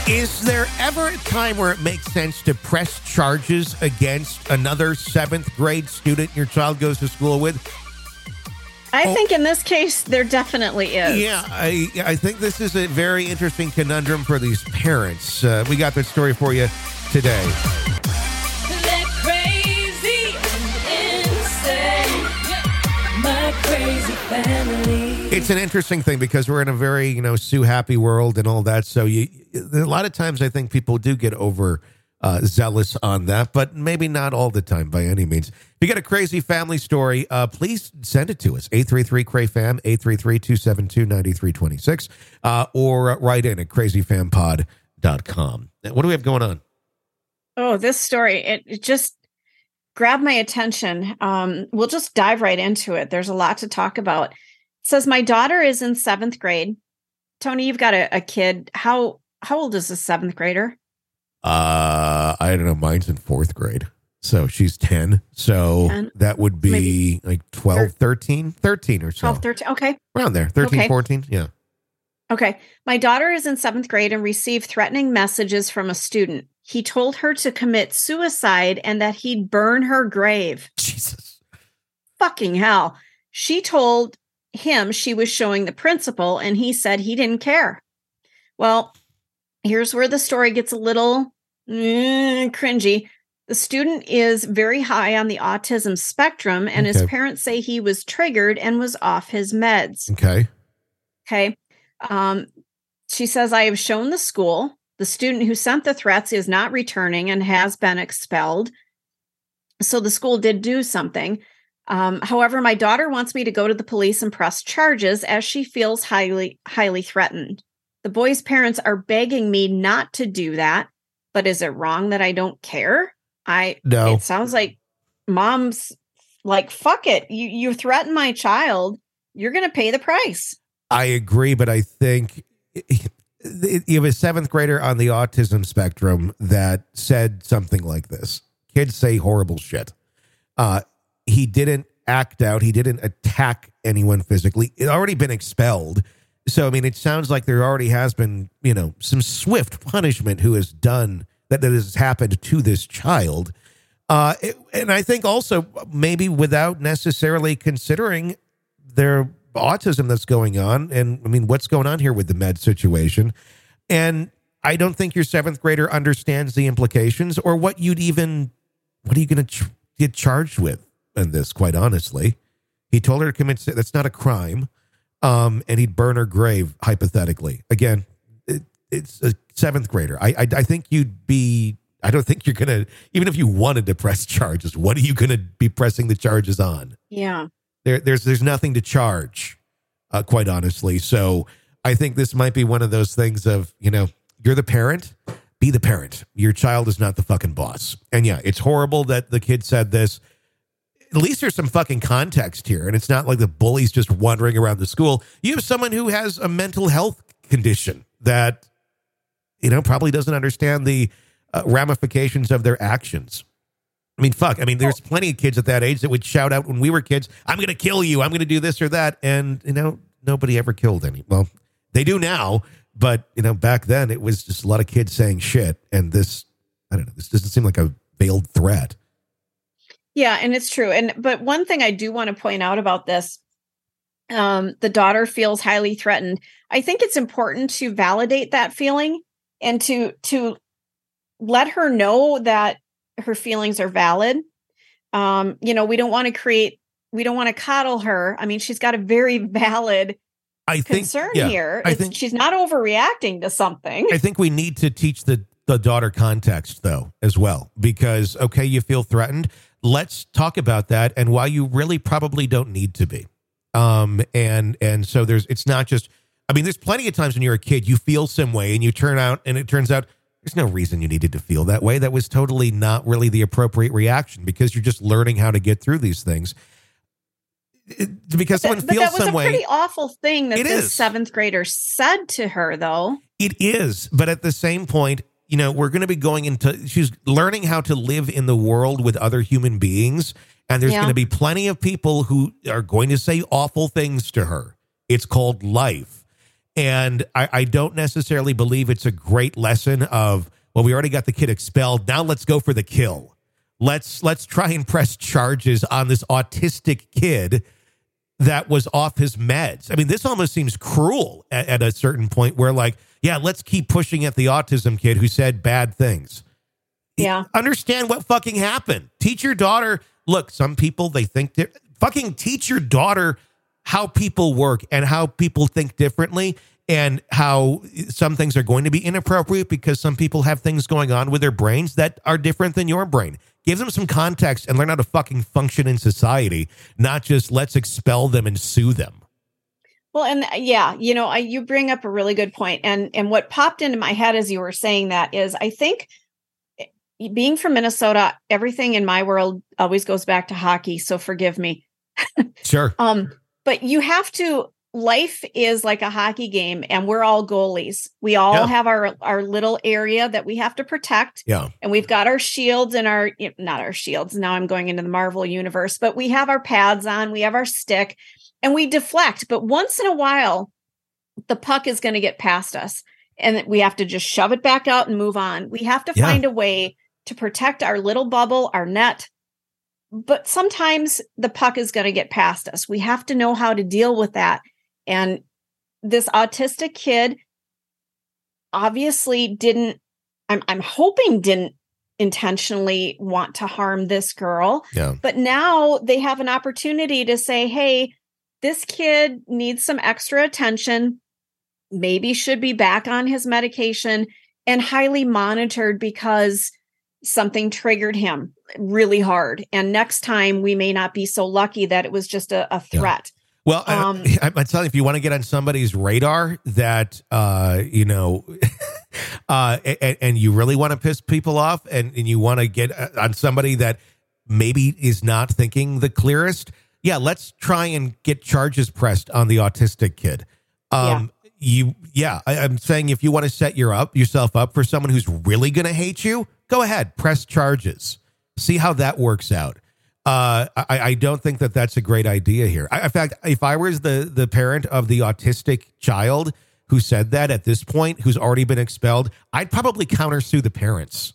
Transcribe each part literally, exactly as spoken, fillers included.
Is there ever a time where it makes sense to press charges against another seventh grade student your child goes to school with? I oh, think in this case, there definitely is. Yeah, I I think this is a very interesting conundrum for these parents. Uh, we got that story for you today. They're crazy and insane. My crazy family. It's an interesting thing because we're in a very, you know, Sue happy world and all that. So you, a lot of times I think people do get over uh, zealous on that, but maybe not all the time by any means. If you got a crazy family story, uh, please send it to us. eight three three, C R A Y F A M, eight three three, two seven two, nine three two six, uh, or write in at crazy fam pod dot com. What do we have going on? Oh, this story, it, it just grabbed my attention. Um, we'll just dive right into it. There's a lot to talk about. It says, my daughter is in seventh grade. Tony, you've got a, a kid. How how old is a seventh grader? Uh, I don't know. Mine's in fourth grade. So she's ten. So ten? That would be Maybe like twelve, thirteen, thirteen or so. twelve, thirteen. Okay. Around there. thirteen, okay. fourteen. Yeah. Okay. My daughter is in seventh grade and received threatening messages from a student. He told her to commit suicide and that he'd burn her grave. Jesus. Fucking hell. She told him she was showing the principal and he said he didn't care. Well, here's where the story gets a little mm, cringy. The student is very high on the autism spectrum and okay. his parents say he was triggered and was off his meds. Okay. Okay. Um, she says, I have shown the school. The student who sent the threats is not returning and has been expelled. So the school did do something. Um, however, my daughter wants me to go to the police and press charges as she feels highly, highly threatened. The boy's parents are begging me not to do that, but is it wrong that I don't care? I, no. It sounds like mom's like, fuck it. You, you threaten my child. You're going to pay the price. I agree, but I think you have a seventh grader on the autism spectrum that said something like this. Kids say horrible shit. Uh, he didn't act out. He didn't attack anyone physically. It already been expelled. So, I mean, it sounds like there already has been, you know, some swift punishment who has done that, that has happened to this child. Uh, it, and I think also maybe without necessarily considering their autism that's going on. And I mean, what's going on here with the med situation? And I don't think your seventh grader understands the implications or what you'd even, what are you going to ch- get charged with in this, quite honestly? He told her to commit, that's not a crime. Um, and he'd burn her grave, hypothetically. Again, it, it's a seventh grader. I, I I think you'd be, I don't think you're going to, even if you wanted to press charges, what are you going to be pressing the charges on? Yeah. There, there's there's nothing to charge, uh, quite honestly. So I think this might be one of those things of, you know, you're the parent, be the parent. Your child is not the fucking boss. And yeah, it's horrible that the kid said this. At least there's some fucking context here. And it's not like the bully's just wandering around the school. You have someone who has a mental health condition that, you know, probably doesn't understand the uh, ramifications of their actions. I mean, fuck. I mean, there's plenty of kids at that age that would shout out when we were kids, I'm going to kill you. I'm going to do this or that. And, you know, nobody ever killed any. Well, they do now. But, you know, back then it was just a lot of kids saying shit. And this, I don't know, this doesn't seem like a veiled threat. Yeah, and it's true. And but one thing I do want to point out about this, um, the daughter feels highly threatened. I think it's important to validate that feeling and to to let her know that her feelings are valid. Um, you know, we don't want to create, we don't want to coddle her. I mean, she's got a very valid I think, concern yeah, here. I it's, think, she's not overreacting to something. I think we need to teach the, the daughter context, though, as well, because, okay, you feel threatened. Let's talk about that and why you really probably don't need to be. Um, and and so there's, it's not just, I mean, there's plenty of times when you're a kid, you feel some way and you turn out and it turns out there's no reason you needed to feel that way. That was totally not really the appropriate reaction because you're just learning how to get through these things. It, because someone but feels that was some a way. pretty awful thing that It this is. seventh grader said to her, though. It is. But at the same point, you know, we're going to be going into, she's learning how to live in the world with other human beings. And there's Yeah. going to be plenty of people who are going to say awful things to her. It's called life. And I, I don't necessarily believe it's a great lesson of, well, we already got the kid expelled. Now let's go for the kill. Let's let's try and press charges on this autistic kid that was off his meds. I mean, this almost seems cruel at, at a certain point where, like, yeah, let's keep pushing at the autism kid who said bad things. Yeah. Understand what fucking happened. Teach your daughter, look, some people, they think, they're, fucking teach your daughter how people work and how people think differently and how some things are going to be inappropriate because some people have things going on with their brains that are different than your brain. Give them some context and learn how to fucking function in society, not just let's expel them and sue them. Well, and yeah, you know, I, you bring up a really good point. And, and what popped into my head as you were saying that is, I think being from Minnesota, everything in my world always goes back to hockey. So forgive me. Sure. Um, but you have to, life is like a hockey game and we're all goalies. We all Yeah. have our, our little area that we have to protect. Yeah. And we've got our shields and our, not our shields. Now I'm going into the Marvel universe, but we have our pads on, we have our stick and we deflect. But once in a while, the puck is going to get past us and we have to just shove it back out and move on. We have to Yeah. find a way to protect our little bubble, our net. But sometimes the puck is going to get past us. We have to know how to deal with that. And this autistic kid obviously didn't, I'm, I'm hoping didn't intentionally want to harm this girl. Yeah. But now they have an opportunity to say, hey, this kid needs some extra attention, maybe should be back on his medication and highly monitored because something triggered him really hard. And next time we may not be so lucky that it was just a, a threat. Yeah. Well, Um, I, I'm telling you, if you want to get on somebody's radar that, uh, you know, uh, and, and you really want to piss people off and, and you want to get on somebody that maybe is not thinking the clearest. Yeah. Let's try and get charges pressed on the autistic kid. Um, yeah. You, yeah, I, I'm saying if you want to set your up yourself up for someone who's really going to hate you, go ahead, press charges, see how that works out. Uh, I, I don't think that that's a great idea here. I, in fact, if I was the, the parent of the autistic child who said that at this point, who's already been expelled, I'd probably countersue the parents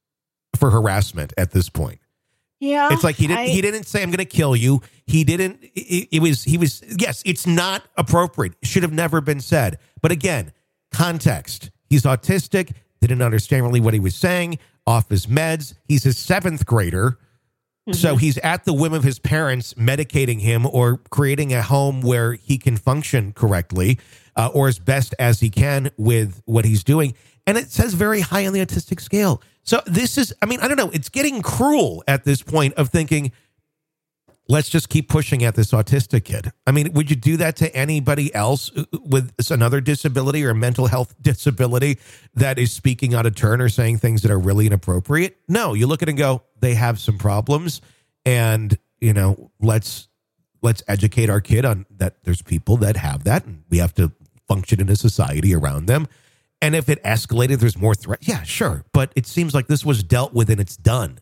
for harassment at this point. Yeah. It's like he didn't, I, he didn't say, I'm going to kill you. He didn't, it, it was, he was, yes, it's not appropriate. It should have never been said. But again, context. He's autistic, didn't understand really what he was saying, off his meds. He's a seventh grader. Mm-hmm. So he's at the whim of his parents medicating him or creating a home where he can function correctly uh, or as best as he can with what he's doing. And it says very high on the autistic scale. So this is, I mean, I don't know. It's getting cruel at this point of thinking, let's just keep pushing at this autistic kid. I mean, would you do that to anybody else with another disability or a mental health disability that is speaking out of turn or saying things that are really inappropriate? No, you look at it and go, they have some problems. And, you know, let's, let's educate our kid on that. There's people that have that and we have to function in a society around them. And if it escalated, there's more threat. Yeah, sure. But it seems like this was dealt with and it's done.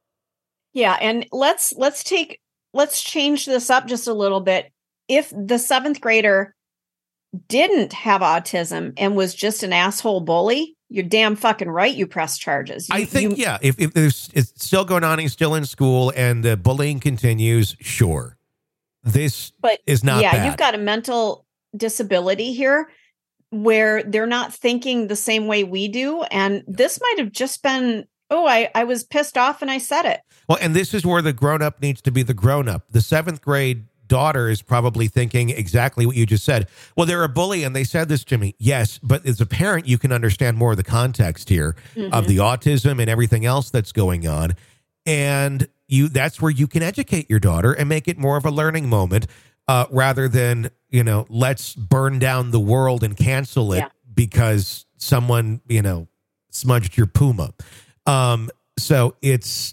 Yeah. And let's, let's take, let's change this up just a little bit. If the seventh grader didn't have autism and was just an asshole bully, you're damn fucking right. You press charges. You, I think, you, yeah, if, if there's, it's still going on, he's still in school and the bullying continues, sure. This but is not yeah, bad. You've got a mental disability here where they're not thinking the same way we do. And this might have just been, oh, I, I was pissed off and I said it. Well, and this is where the grown-up needs to be the grown-up. The seventh grade daughter is probably thinking exactly what you just said. Well, they're a bully and they said this to me. Yes, but as a parent, you can understand more of the context here mm-hmm. of the autism and everything else that's going on. And you that's where you can educate your daughter and make it more of a learning moment uh, rather than, you know, let's burn down the world and cancel it yeah. because someone, you know, smudged your Puma. Um, so it's,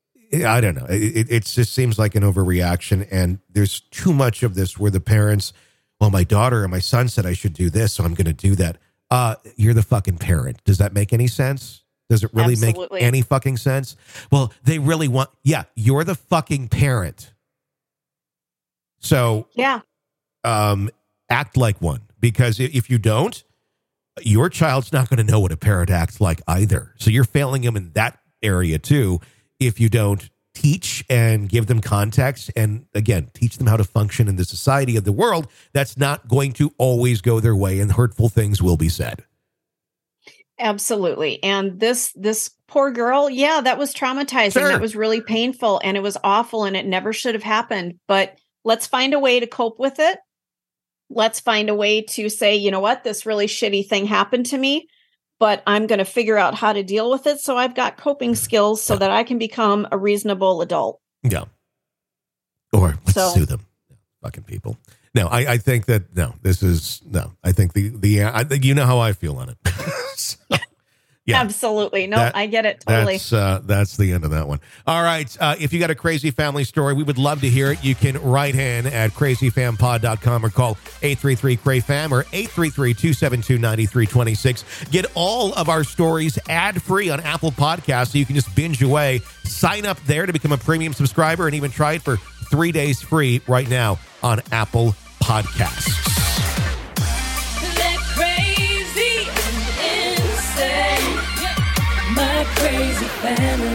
I don't know. It, it just seems like an overreaction. And there's too much of this where the parents, well, my daughter or my son said I should do this, so I'm going to do that. Uh, you're the fucking parent. Does that make any sense? Does it really Absolutely. make any fucking sense? Well, they really want, yeah, you're the fucking parent. So yeah, um, act like one. because i- if you don't, your child's not going to know what a parent acts like either. So you're failing them in that area too if you don't teach and give them context and, again, teach them how to function in the society of the world that's not going to always go their way and hurtful things will be said. Absolutely. And this this poor girl, yeah, that was traumatizing. Sure. That was really painful and it was awful and it never should have happened. But let's find a way to cope with it. Let's find a way to say, you know what, this really shitty thing happened to me, but I'm going to figure out how to deal with it. So I've got coping skills so that I can become a reasonable adult. Yeah. Or let's So- sue them. Fucking people. No, I, I think that, no, this is, no, I think the, the, I think you know how I feel on it. So, yeah. Absolutely. No, That- I get it totally. That's uh, that's the end of that one. All right. Uh, if you got a crazy family story, we would love to hear it. You can write in at crazy fam pod dot com or call eight three three C R A Y F A M or eight three three, two seven two, nine three two six. Get all of our stories ad-free on Apple Podcasts so you can just binge away. Sign up there to become a premium subscriber and even try it for three days free right now on Apple Podcasts. They're crazy and insane. My crazy family.